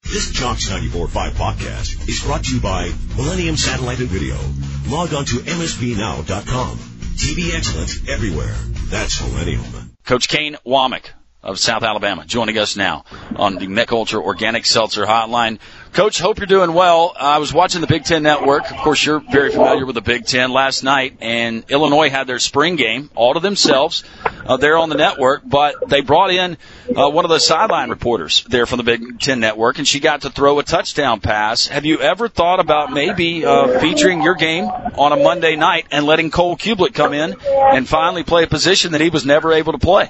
This Jocks 94.5 podcast is brought to you by Millennium Satellite and Video. Log on to msbnow.com. TV excellence everywhere. That's Millennium. Coach Kane Womack of South Alabama joining us now on the Mick Ultra Organic Seltzer Hotline. Coach, hope you're doing well. I was watching the Big Ten Network. Of course, you're very familiar with the Big Ten last night, and Illinois had their spring game all to themselves there on the network, but they brought in one of the sideline reporters there from the Big Ten Network, and she got to throw a touchdown pass. Have you ever thought about maybe featuring your game on a Monday night and letting Cole Kublik come in and finally play a position that he was never able to play?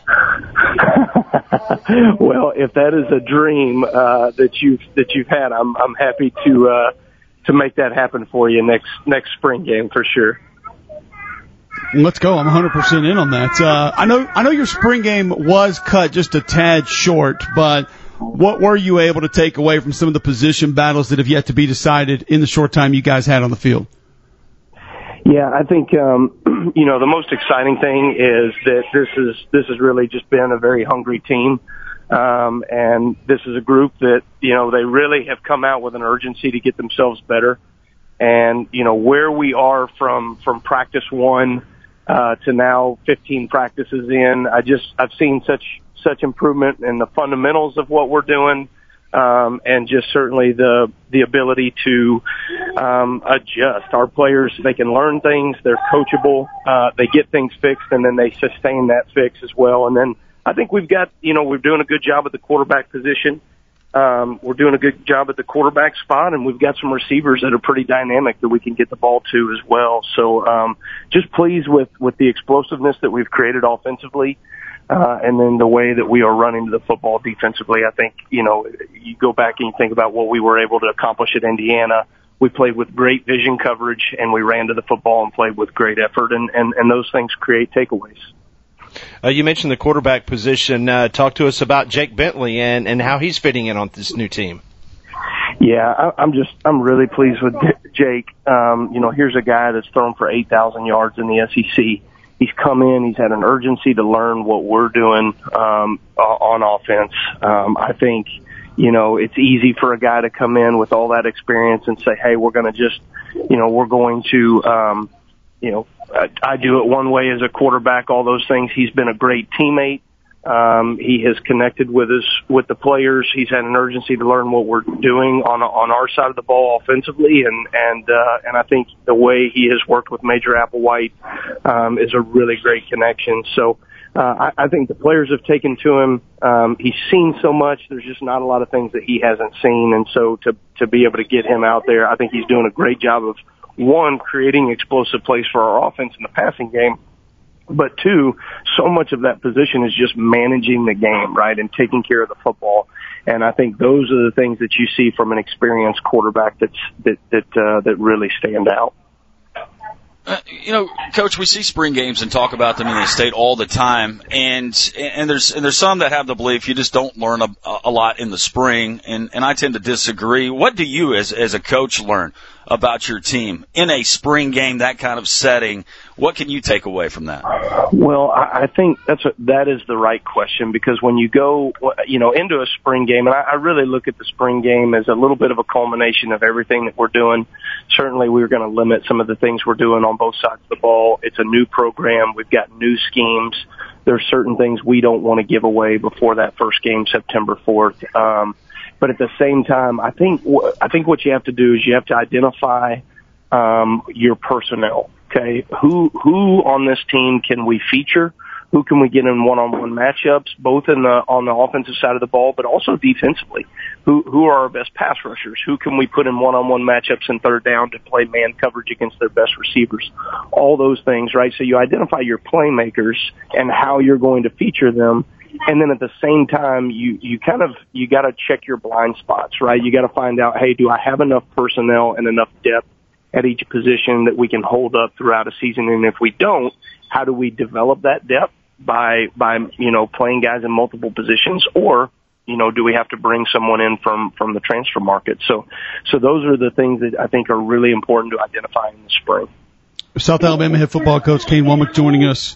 Well, if that is a dream that you've had, I'm happy to make that happen for you next spring game for sure. Let's go. I'm 100% in on that. I know your spring game was cut just a tad short, but what were you able to take away from some of the position battles that have yet to be decided in the short time you guys had on the field? Yeah, I think the most exciting thing is that this has really just been a very hungry team, and this is a group that they really have come out with an urgency to get themselves better. And where we are from practice one to now 15 practices in, I've seen such improvement in the fundamentals of what we're doing. And just certainly the ability to adjust. Our players, they can learn things, they're coachable, they get things fixed, and then they sustain that fix as well. And then I think we're doing a good job at the quarterback position. We're doing a good job at the quarterback spot, and we've got some receivers that are pretty dynamic that we can get the ball to as well. So just pleased with the explosiveness that we've created offensively. And then the way that we are running the football defensively, I think, you go back and you think about what we were able to accomplish at Indiana. We played with great vision coverage, and we ran to the football and played with great effort, and those things create takeaways. You mentioned the quarterback position. Talk to us about Jake Bentley and how he's fitting in on this new team. Yeah, I'm really pleased with Jake. Here's a guy that's thrown for 8,000 yards in the SEC. He's come in. He's had an urgency to learn what we're doing on offense. I think, it's easy for a guy to come in with all that experience and say, hey, we're going to I do it one way as a quarterback, all those things. He's been a great teammate. He has connected with the players. He's had an urgency to learn what we're doing on our side of the ball offensively, and I think the way he has worked with Major Applewhite is a really great connection. So I think the players have taken to him. He's seen so much. There's just not a lot of things that he hasn't seen, and so to be able to get him out there, I think he's doing a great job of, one, creating explosive plays for our offense in the passing game. But two, so much of that position is just managing the game, right, and taking care of the football. And I think those are the things that you see from an experienced quarterback that really stand out. Coach, we see spring games and talk about them in the state all the time, and there's some that have the belief you just don't learn a lot in the spring, and I tend to disagree. What do you, as a coach, learn about your team in a spring game, that kind of setting? What can you take away from that? Well, I think that is the right question, because when you go, into a spring game, and I really look at the spring game as a little bit of a culmination of everything that we're doing. Certainly, we're going to limit some of the things we're doing on both sides of the ball. It's a new program. We've got new schemes. There's certain things we don't want to give away before that first game, September 4th. But at the same time, I think what you have to do is you have to identify your personnel. Okay, who on this team can we feature? Who can we get in one-on-one matchups, both on the offensive side of the ball, but also defensively? Who are our best pass rushers? Who can we put in one-on-one matchups and third down to play man coverage against their best receivers? All those things, right? So you identify your playmakers and how you're going to feature them. And then at the same time, you got to check your blind spots, right? You got to find out, hey, do I have enough personnel and enough depth at each position that we can hold up throughout a season? And if we don't, how do we develop that depth by playing guys in multiple positions? Or, do we have to bring someone in from the transfer market? So those are the things that I think are really important to identify in the spring. South Alabama head football coach Kane Womack joining us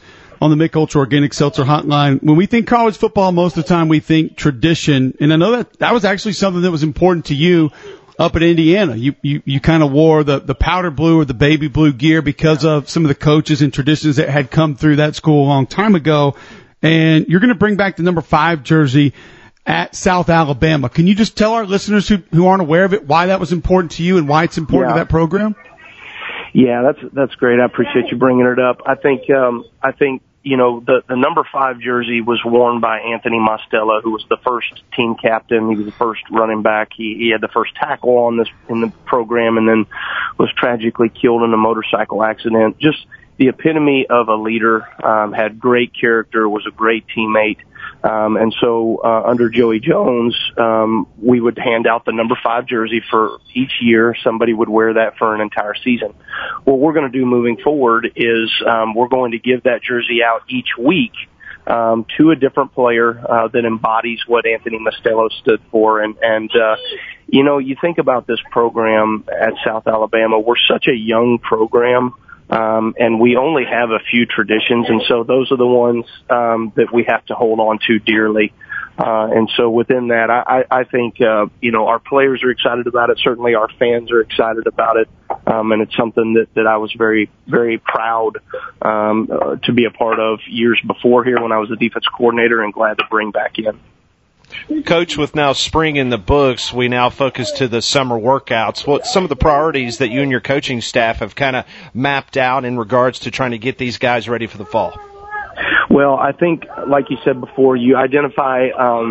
on the Mick Ultra Organic Seltzer Hotline. When we think college football, most of the time we think tradition. And I know that was actually something that was important to you up at Indiana. You kind of wore the powder blue or the baby blue gear because of some of the coaches and traditions that had come through that school a long time ago. And you're going to bring back the number 5 jersey at South Alabama. Can you just tell our listeners who aren't aware of it why that was important to you and why it's important to that program? Yeah, that's great. I appreciate you bringing it up. I think the number 5 jersey was worn by Anthony Mostella, who was the first team captain. He was the first running back. He had the first tackle in the program, and then was tragically killed in a motorcycle accident. Just the epitome of a leader. Had great character. Was a great teammate. And so under Joey Jones, we would hand out the number 5 jersey for each year. Somebody would wear that for an entire season. What we're going to do moving forward is we're going to give that jersey out each week to a different player that embodies what Anthony Mostello stood for. And you think about this program at South Alabama. We're such a young program. And we only have a few traditions, and so those are the ones that we have to hold on to dearly. And so within that, I think our players are excited about it. Certainly our fans are excited about it. And it's something that I was very, very proud to be a part of years before here when I was the defense coordinator, and glad to bring back in. Coach, with now spring in the books, we now focus to the summer workouts. What some of the priorities that you and your coaching staff have kind of mapped out in regards to trying to get these guys ready for the fall? Well, I think, like you said before, you identify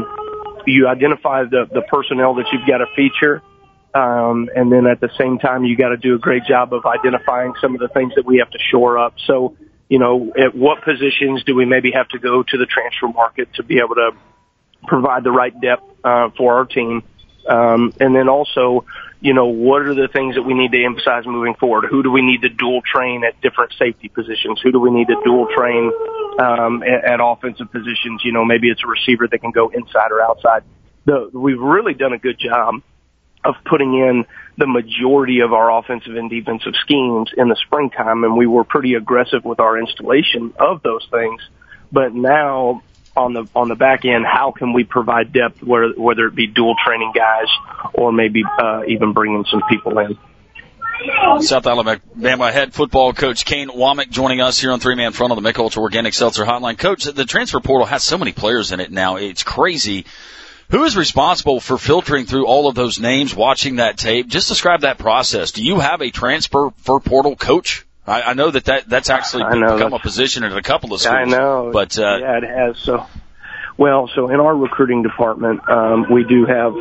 the personnel that you've got to feature, and then at the same time, you got to do a great job of identifying some of the things that we have to shore up. So, at what positions do we maybe have to go to the transfer market to be able to provide the right depth for our team, and then also, what are the things that we need to emphasize moving forward? Who do we need to dual train at different safety positions? Who do we need to dual train at offensive positions? Maybe it's a receiver that can go inside or outside. We've really done a good job of putting in the majority of our offensive and defensive schemes in the springtime, and we were pretty aggressive with our installation of those things. But now, on the back end, how can we provide depth, whether it be dual training guys or maybe even bringing some people in? South Alabama head football coach Kane Womack joining us here on 3-Man Front on the Mick Ultra Organic Seltzer Hotline. Coach, the transfer portal has so many players in it now. It's crazy. Who is responsible for filtering through all of those names, watching that tape? Just describe that process. Do you have a transfer portal coach? I know that's actually become a position at a couple of schools. I know. But, yeah, it has. So in our recruiting department, we do have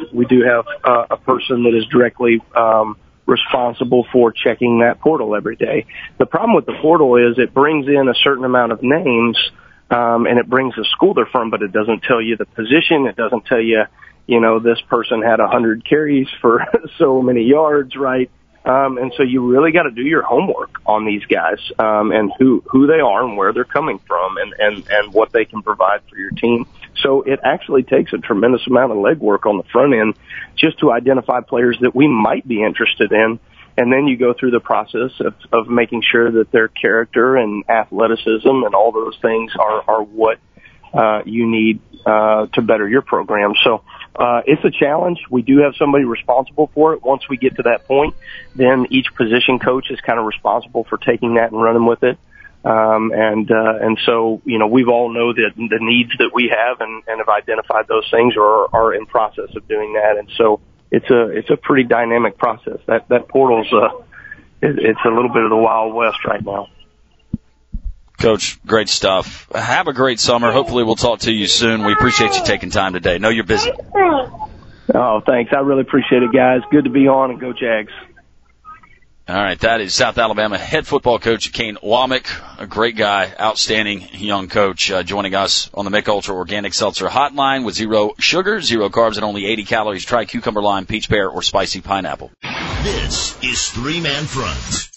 a person that is directly, responsible for checking that portal every day. The problem with the portal is it brings in a certain amount of names, and it brings the school they're from, but it doesn't tell you the position. It doesn't tell you, this person had 100 carries for so many yards, right? And so you really got to do your homework on these guys, and who they are and where they're coming from and what they can provide for your team. So it actually takes a tremendous amount of legwork on the front end just to identify players that we might be interested in. And then you go through the process of making sure that their character and athleticism and all those things are what you need to better your program. So it's a challenge. We do have somebody responsible for it. Once we get to that point, then each position coach is kind of responsible for taking that and running with it. And so, we've all know that the needs that we have and have identified those things or are in process of doing that. And so it's a pretty dynamic process. That portal's, it's a little bit of the Wild West right now. Coach, great stuff. Have a great summer. Hopefully we'll talk to you soon. We appreciate you taking time today. Know you're busy. Oh, thanks. I really appreciate it, guys. Good to be on, and go Jags. All right, that is South Alabama head football coach Kane Womack, a great guy, outstanding young coach, joining us on the Mick Ultra Organic Seltzer Hotline with 0 sugar, 0 carbs, and only 80 calories. Try cucumber lime, peach pear, or spicy pineapple. This is 3-Man Front.